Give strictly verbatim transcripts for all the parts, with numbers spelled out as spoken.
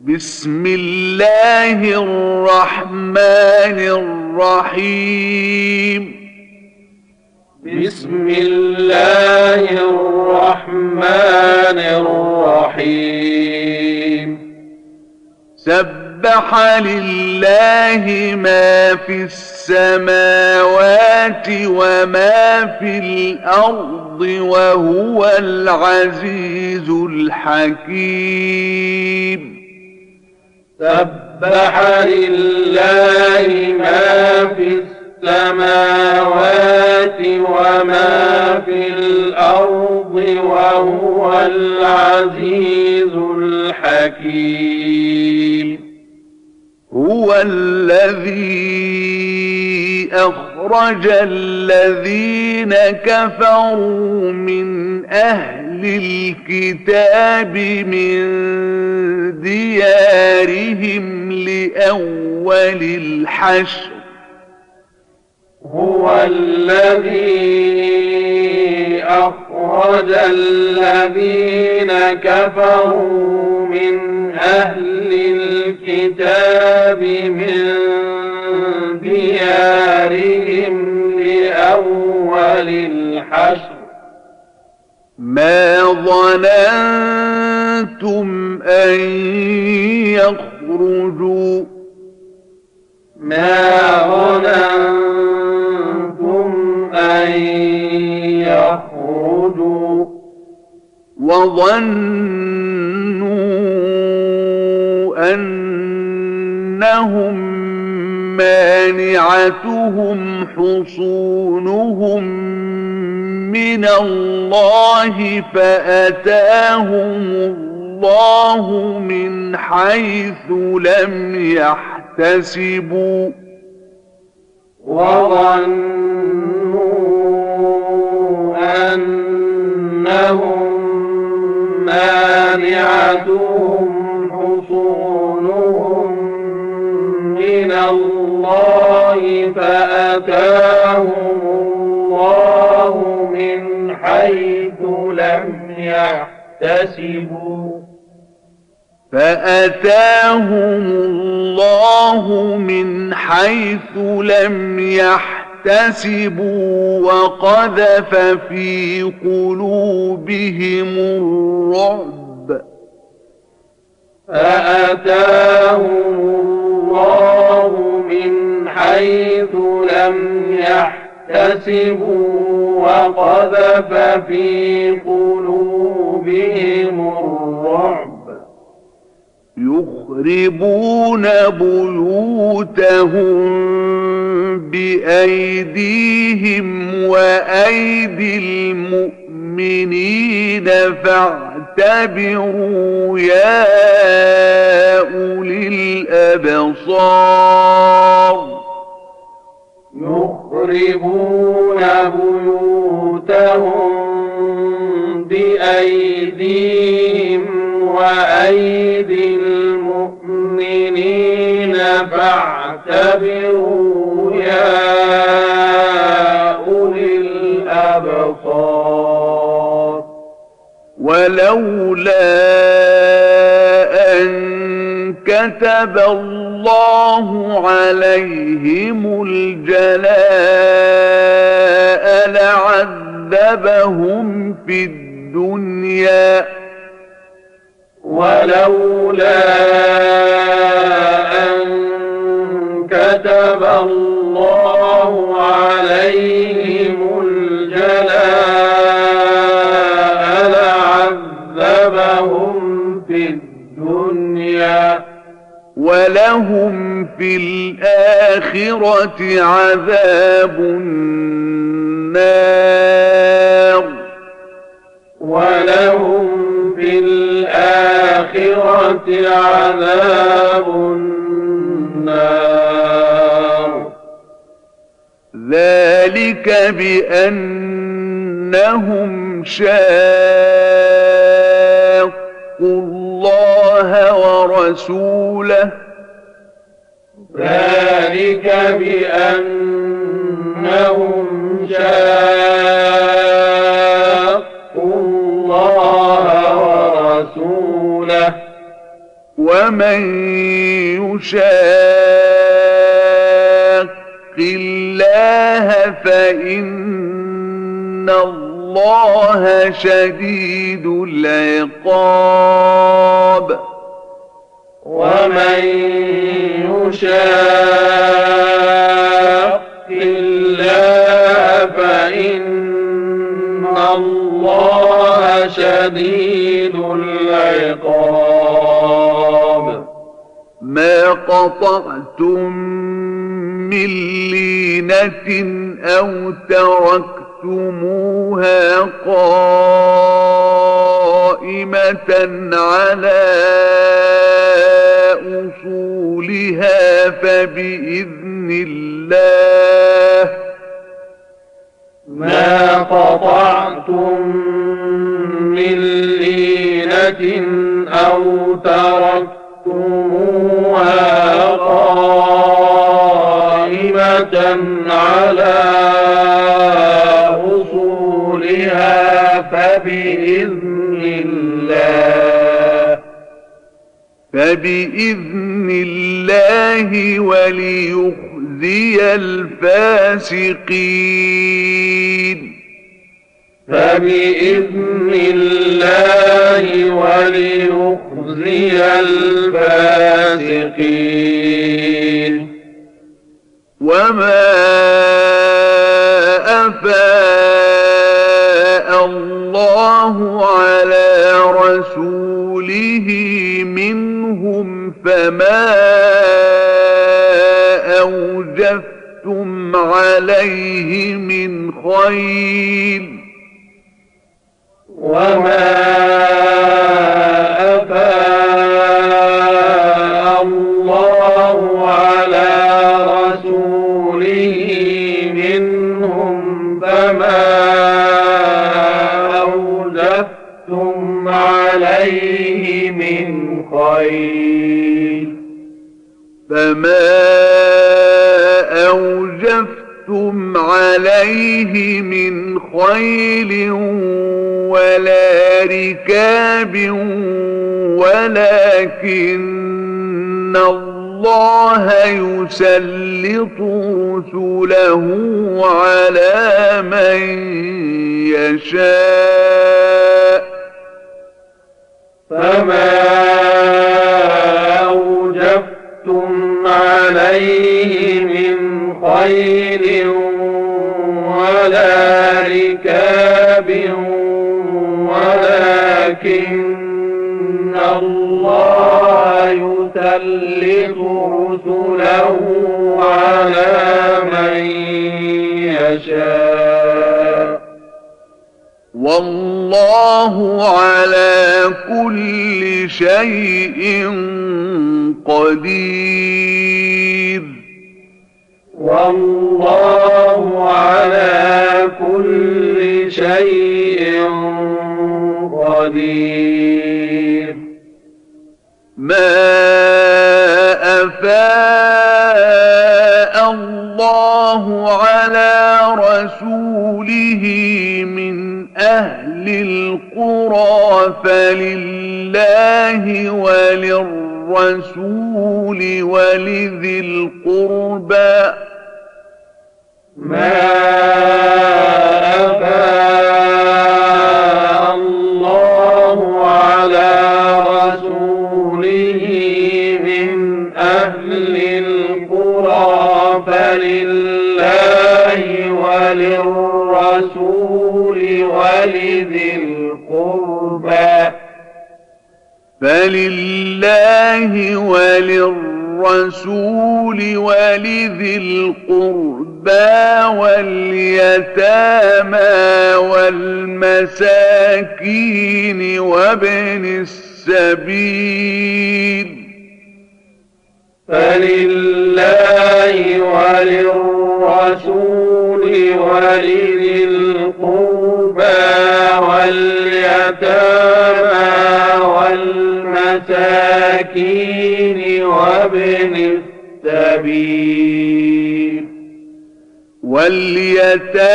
بسم الله الرحمن الرحيم بسم الله الرحمن الرحيم سبح لله ما في السماوات وما في الأرض وهو العزيز الحكيم سبح لله ما في السماوات وما في الأرض وهو العزيز الحكيم هو الذي أخرج الذين كفروا من أهل الكتاب من ديارهم لأول الحشر هو الذي أخرج الذين كفروا من أهل الكتاب من ديارهم لأول الحشر ما ظننتم أن يخرجوا ما ظننتم أن يخرجوا وظنوا أنهم مانعتهم حصونهم من الله فأتاهم الله من حيث لم يحتسبوا وظنوا أنهم مانعتهم حصونهم من الله فأتاهم الله من حيث لم يحتسبوا فأتاهم الله من حيث لم يحتسبوا وقذف في قلوبهم الرعب فأتاهم الله من حيث لم يحتسبوا وقذف في قلوبهم الرعب يخربون بيوتهم بأيديهم وأيدي المؤمنين فاعتبروا يا أولي الأبصار يخربون بيوتهم بأيديهم وأيدي المؤمنين فاعتبروا يا أولي الأبصار ولولا أن كتب الله عليهم الجلاء لعذبهم في الدنيا ولولا أن كتب الله عليهم الجلاء لعذبهم في الدنيا ولهم في الآخرة عذاب النار ولهم في الآخرة عذاب النار ذلك بأنهم شاقوا الله ورسوله ذلك بأنهم شاقوا الله ورسوله ومن يشاق الله فإن الله شديد العقاب ومن يشاق الله فإن الله شديد العقاب ما قطعتم من لينة أو تركتموها قائمة على أصولها فبإذن الله ما قطعتم من لينة أو تركتموها قائمة على أصولها فبإذن الله فبإذن الله وليخزي الفاسقين فبإذن الله وليخزي الفاسقين وما أفاء الله على رسوله منهم فما أوجفتم عليه من خيل وما أفاء الله على رسوله منهم فما أوجفتم عليه من خيل فما أوجفتم عليه من خيل ولا ركاب ولكن الله يسلط رسله على من يشاء فما أوجفتم عليه من خيل ولا ركاب ولكن الله يسلط رسله على من يشاء والله على كل شيء قدير والله على كل شيء قدير ما أفاء الله على رسوله من أهل القرى فلله وللرسول ولذي القربى ما أفاء الله على رسوله من أهل القرى فلله وللرسول ولذي القربى فلله وللرسول ولذي القربى واليتامى والمساكين وابن السبيل فلله وللرسول ولذي القربى واليتامى والمساكين وابن السبيل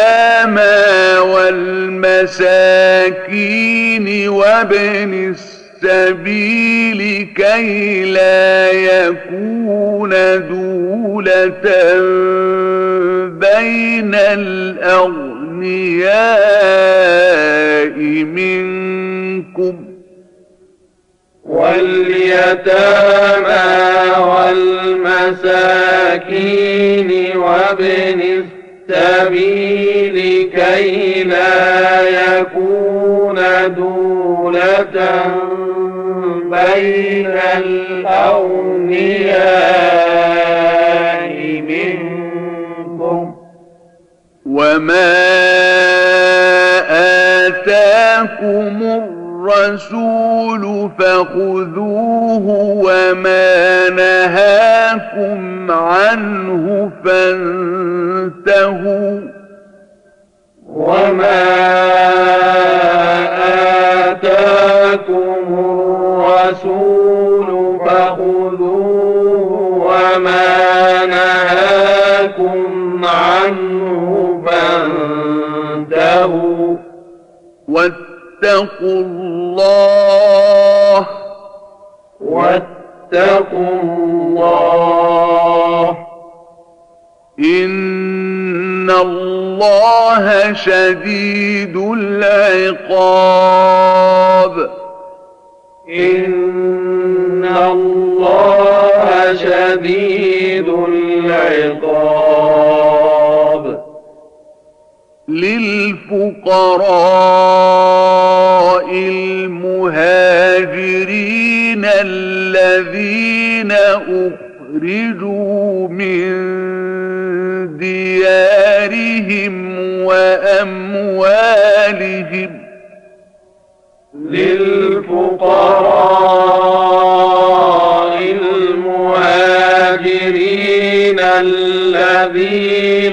واليتامى والمساكين وابن السبيل السبيل كي لا يكون دولة بين الأغنياء منكم واليتامى والمساكين وابن السبيل كي لا يكون دولة بين الأغنياء منكم وما آتاكم الرسول فخذوه وما نهاكم عنه فانتهوا وما آتاكم الرسول فخذوه وما نهاكم عنه فانتهوا واتقوا الله واتقوا الله إن الله شديد العقاب إن الله شديد العقاب للفقراء المهاجرين الذين أخرجوا من ديارهم وأموالهم للفقراء المهاجرين الذين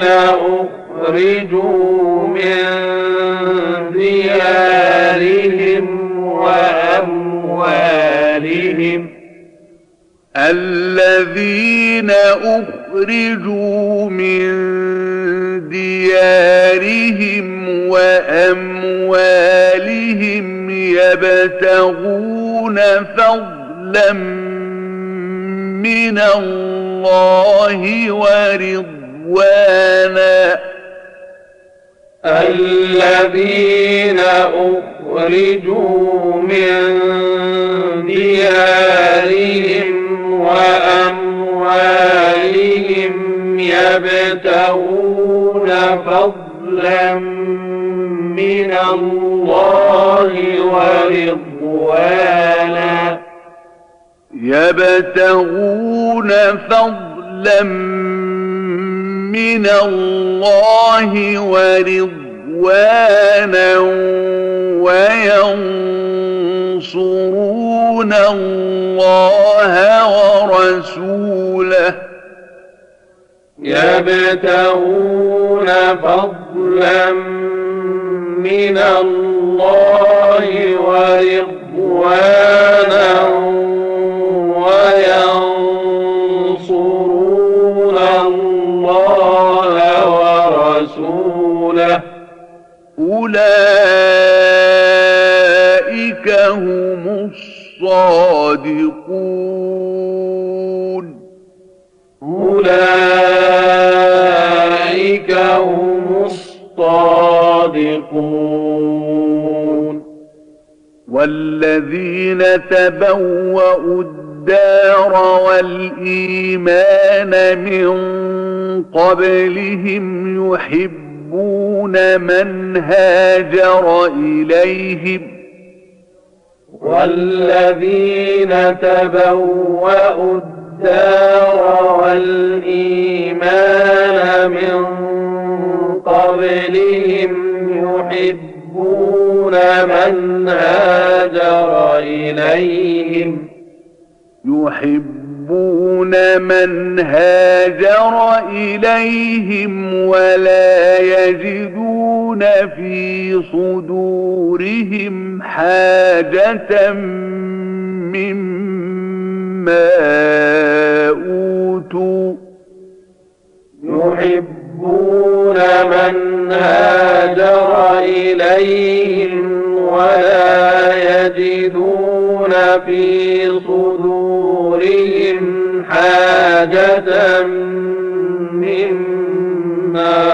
أخرجوا من ديارهم وأموالهم الذين أخرجوا من ديارهم وأموالهم يبتغون فضلا من الله ورضوانا الذين أخرجوا من ديارهم وأموالهم يبتغون فضلا من الله ورضوانا يبتغون فضلا من الله ورضوانا وينصرون الله ورسوله يبتغون فضلا من الله ورضوانا وينصرون الله ورسوله أولئك هم الصادقون أولئك هم الصادقون والذين تبوأوا الدار والإيمان من قبلهم يحبون من هاجر إليهم والذين تبوأوا الدار والإيمان من قبلهم يحبون من هاجر إليهم يحبون من هاجر إليهم ولا يجدون في صدورهم حاجة مما أوتوا يحبون من هاجر إليهم ولا يجدون حاجة مما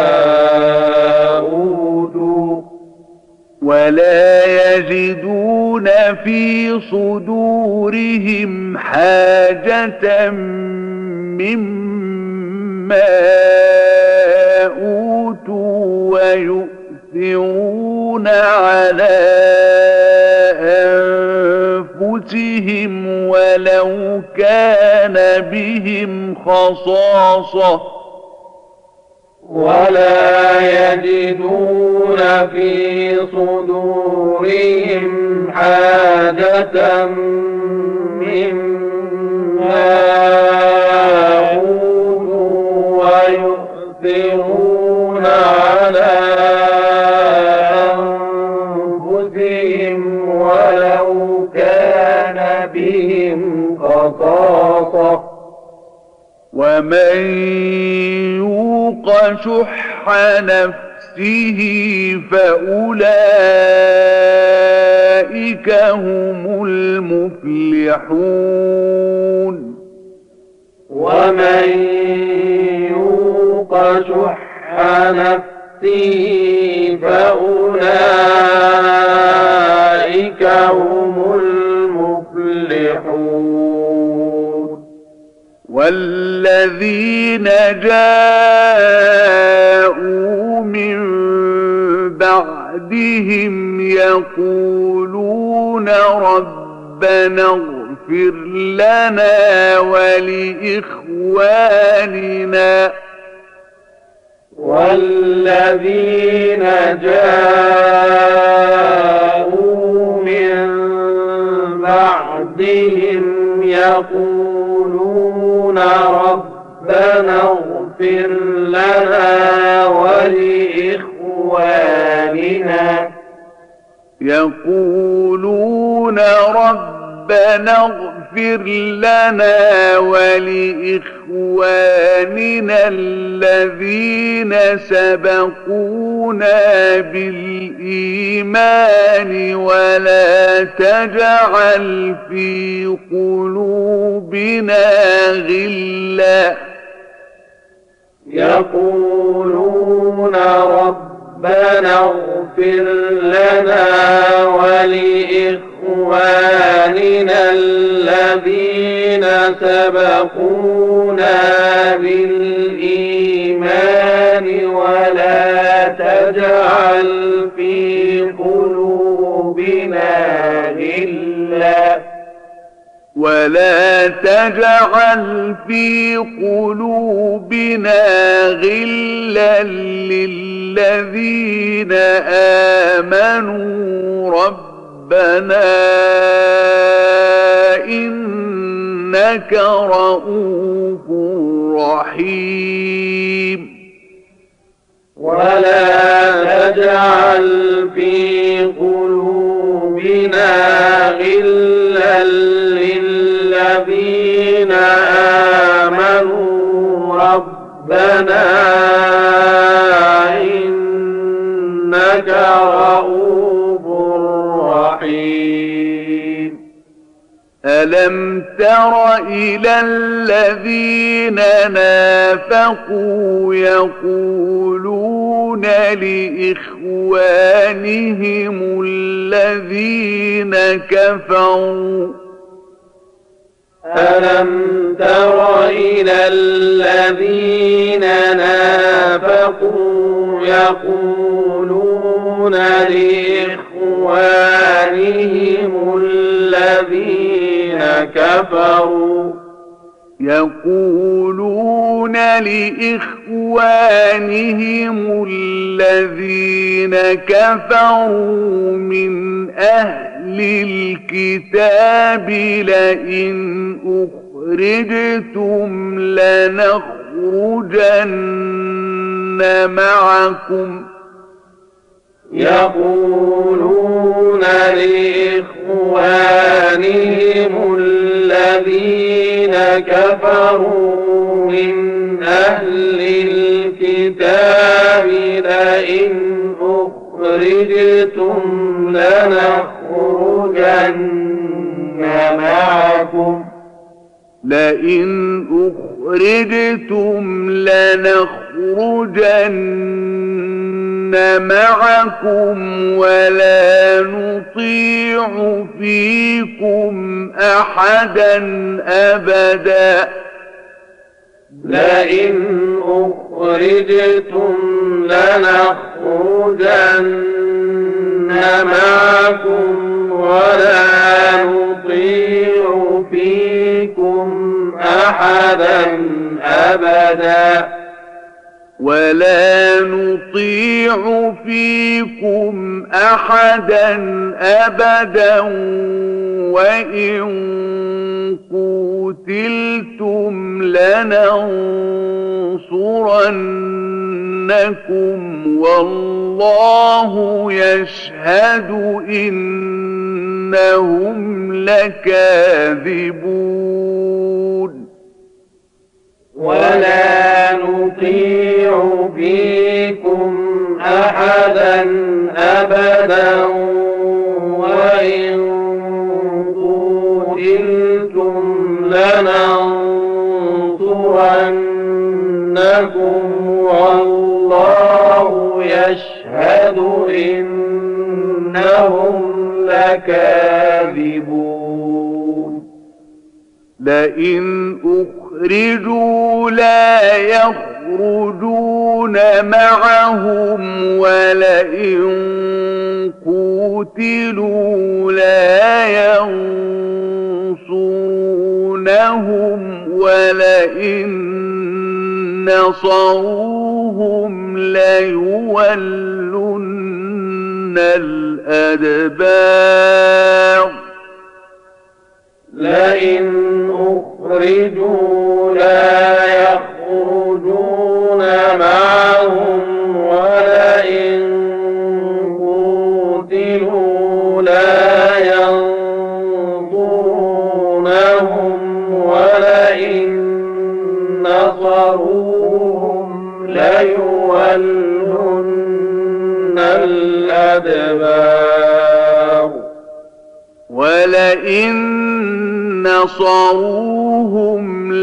أوتوا ولا يجدون في صدورهم حاجة مما أوتوا ويؤثرون على أنفسهم ولو كان بهم خصاصة ولا يجدون في صدورهم حاجة مما أوتوا ويؤثرون على أنفسهم ولو كان بهم خصاصة ومن يوق شح نفسه فأولئك هم المفلحون ومن يوق شح نفسه فأولئك هم المفلحون والذين جاءوا من بعدهم يقولون ربنا اغفر لنا ولإخواننا والذين جاءوا من بعدهم يقولون ربنا اغفر لنا ولإخواننا يقولون ربنا اغفر لنا ولإخواننا الذين سبقونا بالإيمان ولا تجعل في قلوبنا غلا يقولون ربنا اغفر لنا ولإخواننا الذين سبقونا بالإيمان ولا تجعل في قلوبنا غلا ولا تجعل في قلوبنا غلا للذين آمنوا ربنا إنك رؤوف رحيم ولا تجعل في قلوبنا غلا للذين آمنوا ربنا إنك رؤوف رحيم ألم تر إلى الذين نافقوا يقولون لإخوانهم الذين كفروا ألم تر إلى الذين نافقوا يقولون لإخوانهم الذين كفروا يقولون لإخوانهم الذين كفروا من أهل الكتاب لئن أخرجتم لنخرجن معكم يقولون لإخوانهم الذين كفروا من أهل الكتاب لئن أخرجتم لنخرجن معكم لئن أخرجتم لنخرجن معكم ولا نطيع فيكم أحدا أبدا لئن أخرجتم لنخرجن معكم ولا نطيع فيكم أحدا أبدا ولا نطيع فيكم أحدا أبدا وإن قوتلتم لننصرنكم والله يشهد إنهم لكاذبون ولا نطيع فيكم أحدا أبدا وإن قوتلتم لننصرنكم والله يشهد إنهم لكاذبون لئن أخرجوا لا يخرجون معهم ولئن قوتلوا لا ينصرونهم ولئن نصروهم ليولن الأدبار لئن أخرجوا لا يخرجون معهم ولئن قوتلوا لا ينصرونهم ولئن نصروهم ليولن الأدبار ولئن نصروهم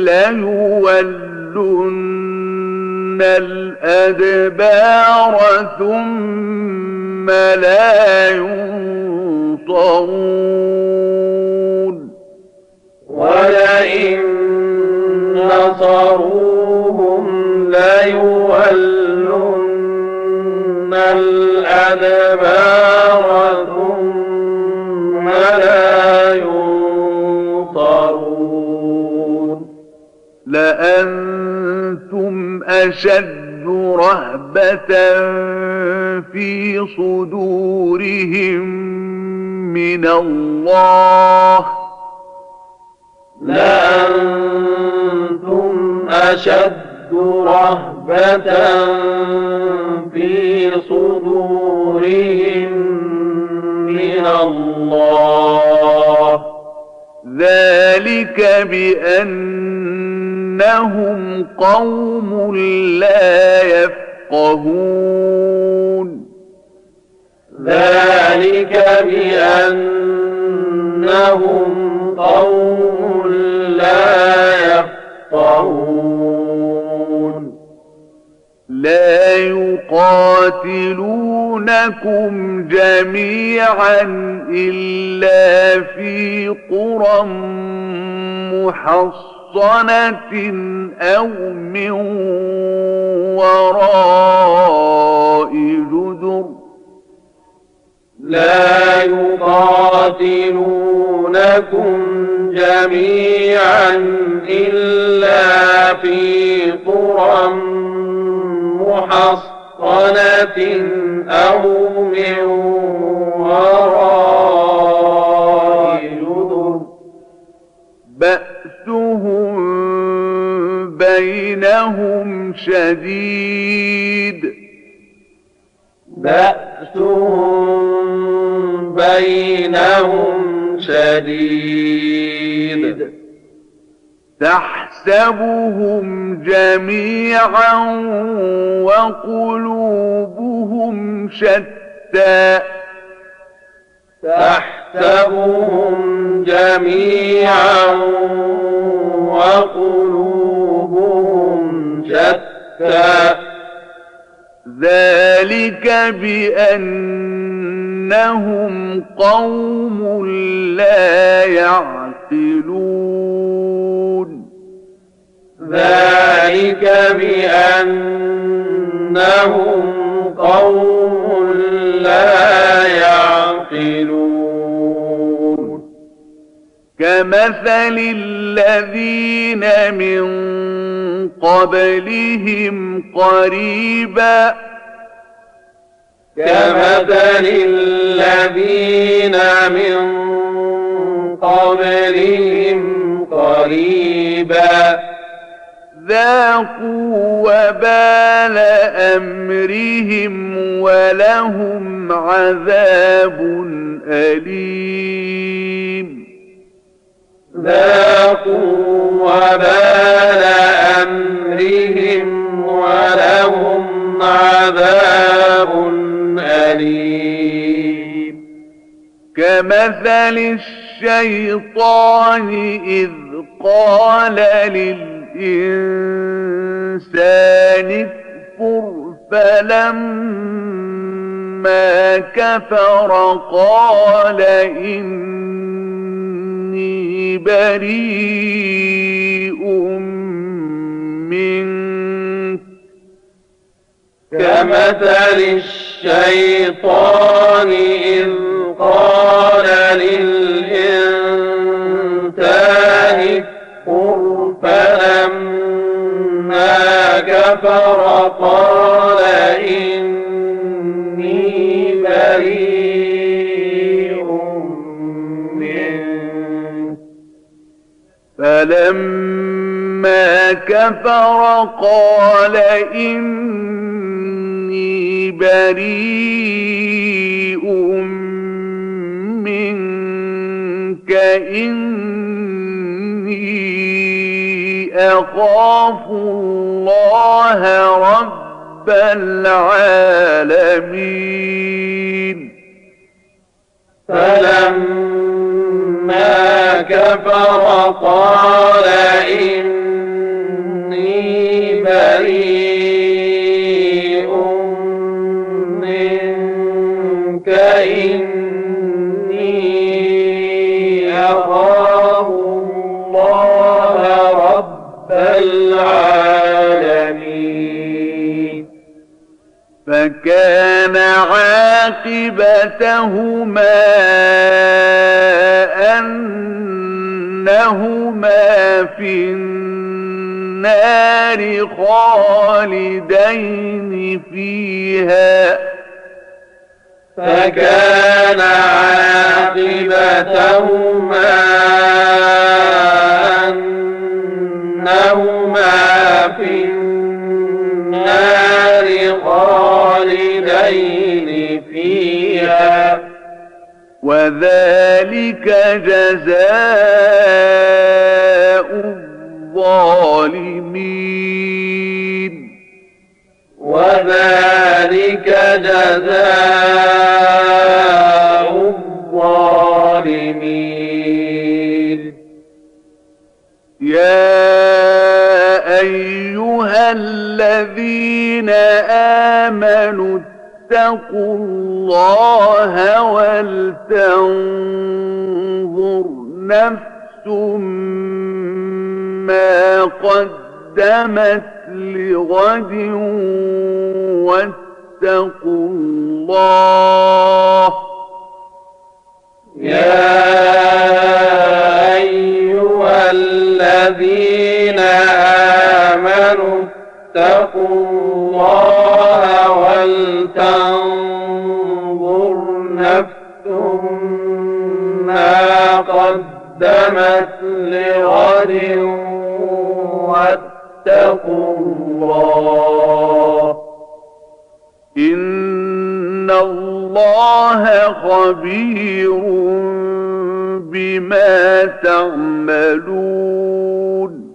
ليولن الأدبار ثم لا ينصرون ولئن نصروهم ليولن الأدبار ثم لا ينصرون لأنتم أشد رهبة في صدورهم من الله لأنتم أشد رهبة في صدورهم من الله ذلك بأنهم قوم لا يفقهون ذلك بأنهم قوم لا يفقهون لا يقاتلونكم جميعا إلا في قرى محصنة أو من وراء جدر لا يقاتلونكم جميعا إلا في قرى محصنة أو من وراء جدر بأسهم بينهم شديد بأسهم بينهم شديد تحسبهم جميعا وقلوبهم شتى تحسبهم جميعا وقلوبهم شتى ذلك بأنهم قوم لا يعقلون ذلك بأنهم قوم لا يعقلون كمثل الذين من قبلهم قريبا كمثل الذين من قبلهم قريبا ذاقوا وبال أمرهم ولهم عذاب أليم ذاقوا وبال أمرهم ولهم عذاب أليم كمثل الشيطان إذ قال للإنسان اكفر فلما كفر قال إني بريء منك كمثل الشيطان إذ قال للإنسان اكفر فلما كفر قال إني بريء منك فلما كفر قال إني بريء منك إني أخاف الله رب العالمين فلما كفر قال إني بريء منك إني أخاف الله رب العالمين فكان عاقبتهما أنهما في النار خالدين فيها فكان عاقبتهما أنهما في النار خالدين فيها وذلك جزاء الظالمين وذلك جزاء الظالمين يا أيها الذين آمنوا اتقوا الله ولتنظر نفس ما قدمت لغد واتقوا الله يا أيها الذين آمنوا اتقوا الله ولتنظر نفس ما قدمت لغد واتقوا الله إن الله خبير بما تعملون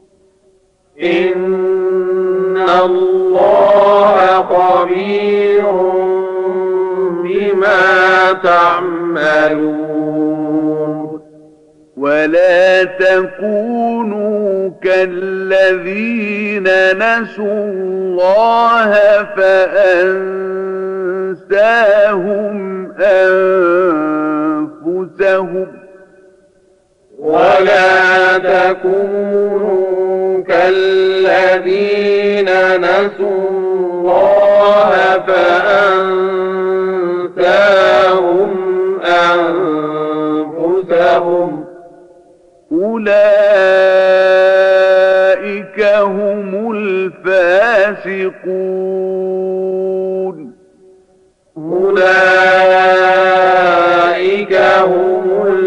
إن الله خبير بما تعملون ولا تكونوا كالذين نسوا الله فأنساهم أنفسهم ولا تكونوا كالذين نسوا الله فأنساهم أنفسهم أولئك هم الفاسقون أولئك هم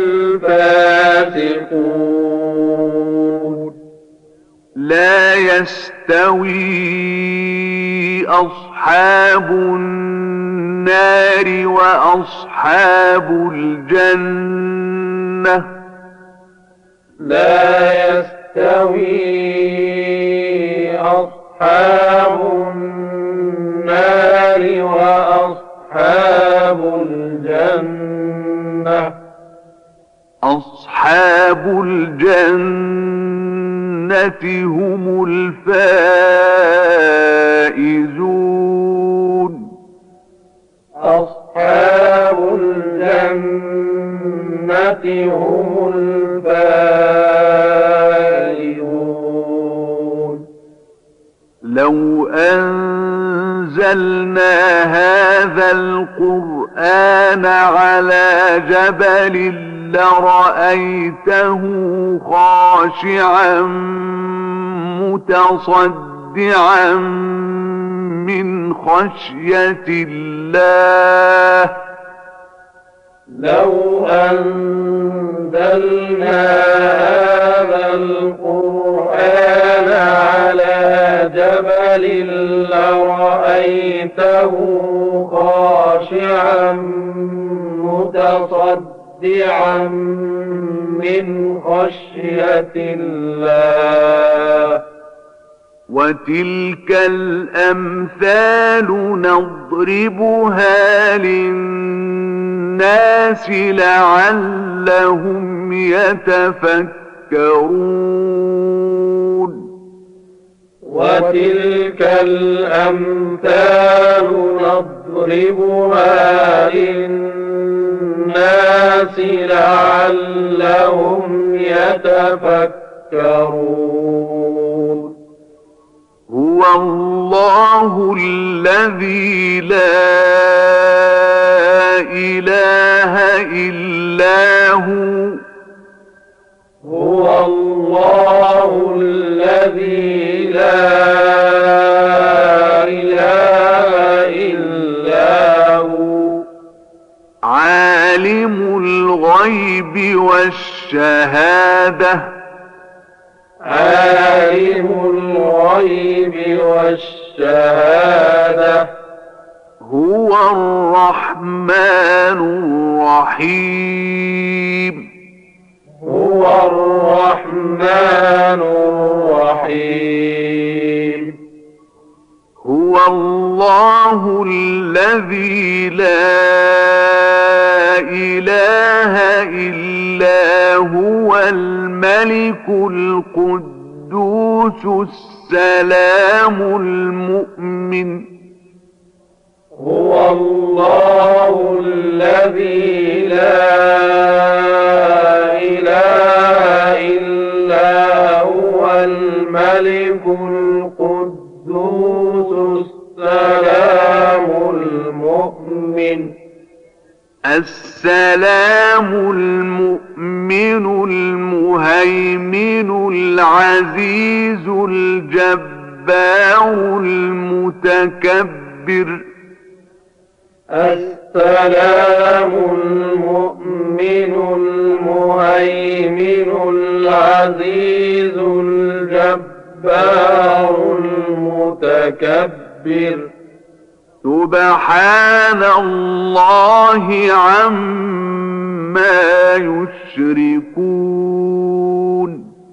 الفاسقون لا يستوي أصحاب النار وأصحاب الجنة لا يستوي أصحاب النار وأصحاب الجنة أصحاب الجنة هم الفائزون أصحاب الجنة هم الفائزون لو أنزلنا هذا القرآن على جبل لرأيته خاشعا متصدعا من خشية الله لو أنزلنا هذا القرآن على جبل لرأيته خاشعا متصدعا من خشية الله وتلك الأمثال نضربها للناس لعلهم يتفكرون وتلك الأمثال نضربها للناس لعلهم يتفكرون هو الله الذي لا إله إلا هو هو الله الذي لا إله إلا هو عالم الغيب والشهادة عالم الغيب والشهادة هو الرحمن الرحيم هو الرحمن الرحيم هو الله الذي لا إله إلا هو الملك القدوس السلام المؤمن هو الله الذي لا إله إلا هو الملك القدوس السلام المؤمن السلام المؤمن المهيمن العزيز الجبار المتكبر السلام المؤمن المهيمن العزيز الجبار المتكبر سبحان الله عما يشركون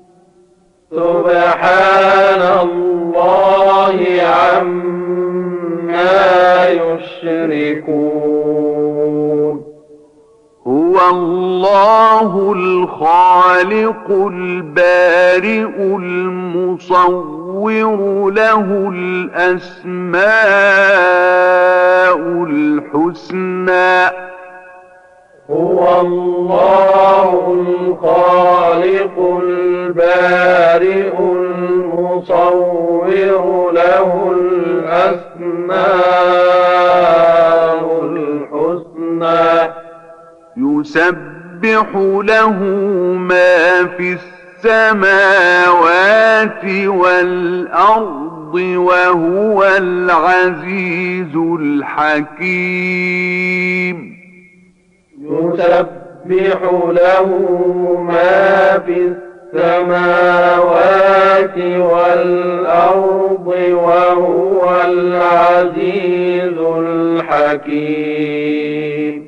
سبحان الله عما يشركون هو الله الله الخالق البارئ المصور له الأسماء الحسنى هو الله الخالق البارئ المصور له الأسماء الحسنى يسبح له ما في السماوات والأرض وهو العزيز الحكيم يسبح له ما في السماوات والأرض وهو العزيز الحكيم